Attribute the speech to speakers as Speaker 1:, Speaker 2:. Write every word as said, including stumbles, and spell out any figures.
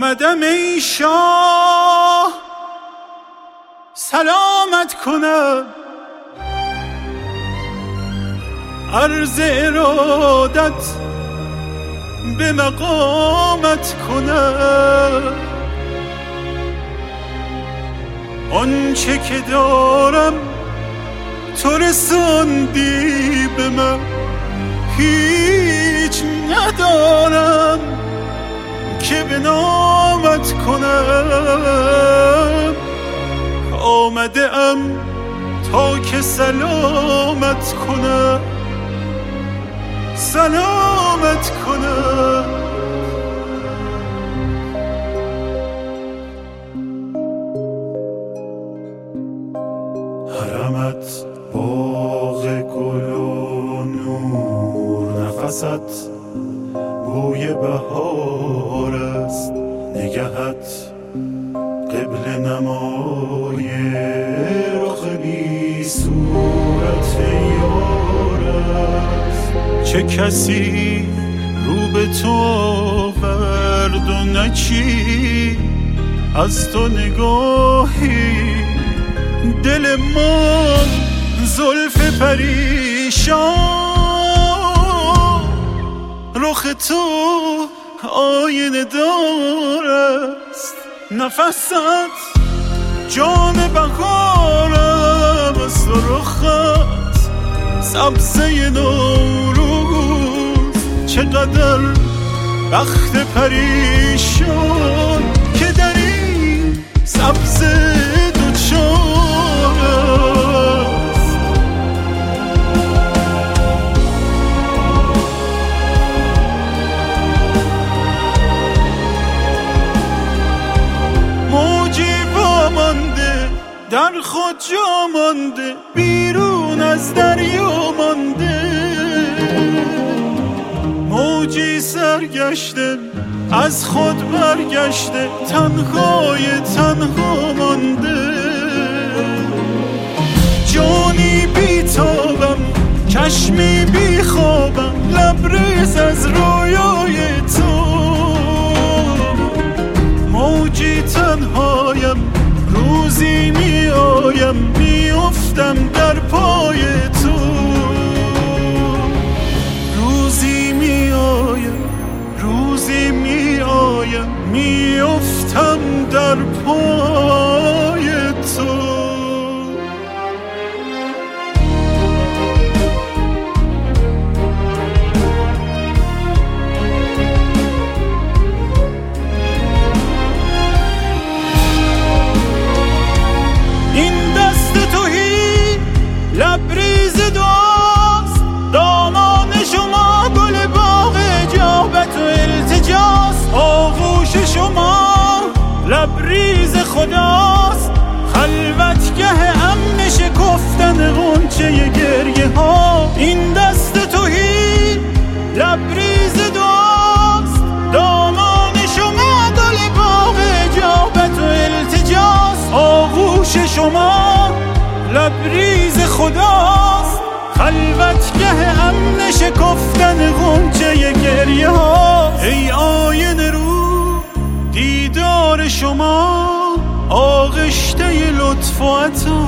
Speaker 1: آمدم ای شاه سلامت کنم، عرض ارادت به مقامت کنم. آنچه که دارم تو رساندی به من، هیچ ندارم که به نامت کنم. آمده ام تا که سلامت کنم، سلامت کنم. حرمت باغ گل و نور، نفست بوی بهار است، نگهت قبل نمای رخ بی صورت یار است. چه کسی رو به تو آورد و نچی از تو نگاهی، دل ما زلف پریشان، رخ تو آینه دار است. نفست جان بهارم است و رخت سبزه نوروز. چقدر بخت پریشان که در این سبزه دوچار است. موجی وامانده در خود جا مانده، بیرون از دریا مانده. موجی سرگشته از خود برگشته، تنهای تنها مانده. جانی بیتابم چشمی بیخوابم، لبریز از رویای تو. موجی تنهایم روزی می آیم، می افتم در پای تو. روزی می آیم روزی می آیم، می افتم در پای تو. این دست تویی لبریز دعاست، دامان شما گل باغ اجابت و التجاست. آغوش شما لبریز خداست، خلوتگه امن شکفتن غنچه گریه ها. این دست تویی لبریز دعاست، دامان شما گل باغ اجابت و التجاست. آغوش شما لبریز خداست، خلوتگه امن شکفتن غنچه گریه ها. ای آینه رو دیدار شما، آغشته لطف و عطا.